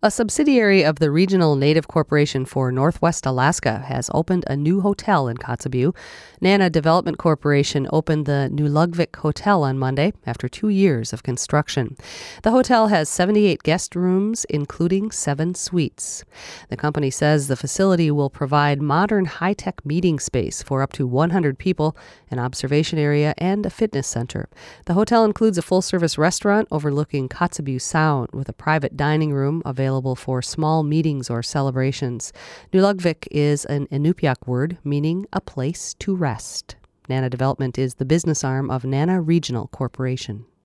A subsidiary of the Regional Native Corporation for Northwest Alaska has opened a new hotel in Kotzebue. Nana Development Corporation opened the Nulugvik Hotel on Monday after 2 years of construction. The hotel has 78 guest rooms, including 7 suites. The company says the facility will provide modern high-tech meeting space for up to 100 people, an observation area, and a fitness center. The hotel includes a full-service restaurant overlooking Kotzebue Sound with a private dining room available for small meetings or celebrations. Nulugvik is an Inupiaq word meaning a place to rest. Nana Development is the business arm of Nana Regional Corporation.